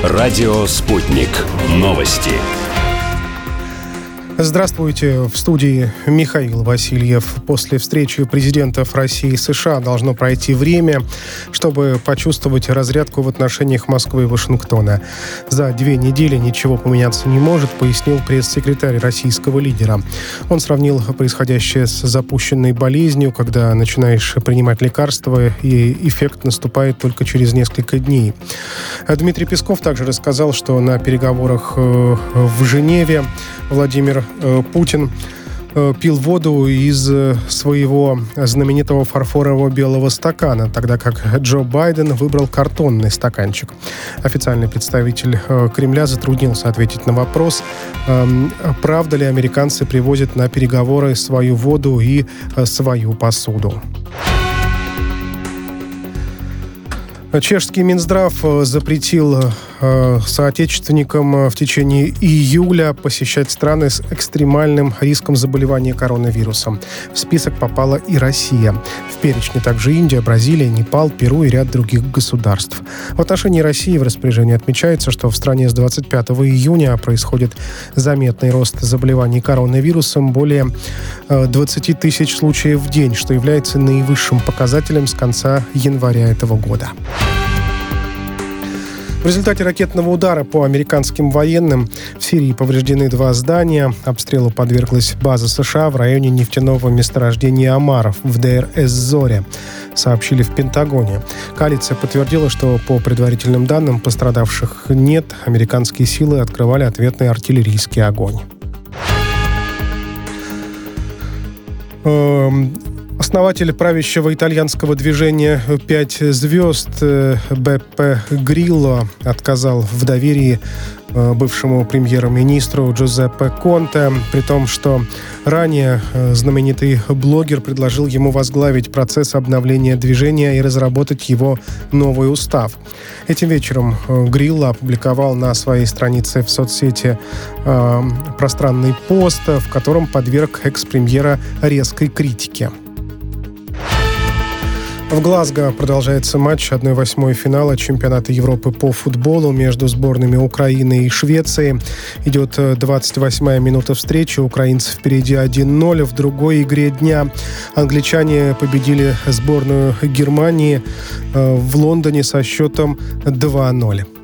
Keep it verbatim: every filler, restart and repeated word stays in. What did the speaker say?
Радио «Спутник». Новости. Здравствуйте. В студии Михаил Васильев. После встречи президентов России и США должно пройти время, чтобы почувствовать разрядку в отношениях Москвы и Вашингтона. За две недели ничего поменяться не может, пояснил пресс-секретарь российского лидера. Он сравнил происходящее с запущенной болезнью, когда начинаешь принимать лекарства, и эффект наступает только через несколько дней. Дмитрий Песков также рассказал, что на переговорах в Женеве Владимир Путин пил воду из своего знаменитого фарфорового белого стакана, тогда как Джо Байден выбрал картонный стаканчик. Официальный представитель Кремля затруднился ответить на вопрос, правда ли американцы привозят на переговоры свою воду и свою посуду. Чешский Минздрав запретил э, соотечественникам в течение июля посещать страны с экстремальным риском заболевания коронавирусом. В список попала и Россия. В перечне также Индия, Бразилия, Непал, Перу и ряд других государств. В отношении России в распоряжении отмечается, что в стране с двадцать пятого июня происходит заметный рост заболеваний коронавирусом, более э, двадцать тысяч случаев в день, что является наивысшим показателем с конца января этого года. В результате ракетного удара по американским военным в Сирии повреждены два здания. Обстрелу подверглась база США в районе нефтяного месторождения Амаров в Дейр-эз-Зоре, сообщили в Пентагоне. Коалиция подтвердила, что по предварительным данным пострадавших нет. Американские силы открывали ответный артиллерийский огонь. Основатель правящего итальянского движения «Пять звезд» Беппе Грилло отказал в доверии бывшему премьер-министру Джузеппе Конте, при том, что ранее знаменитый блогер предложил ему возглавить процесс обновления движения и разработать его новый устав. Этим вечером Грилло опубликовал на своей странице в соцсети э, пространный пост, в котором подверг экс-премьера резкой критике. В Глазго продолжается матч одна восьмая финала чемпионата Европы по футболу между сборными Украины и Швеции. Идет двадцать восьмая минута встречи. Украинцы впереди один ноль. В другой игре дня англичане победили сборную Германии в Лондоне со счетом два ноль.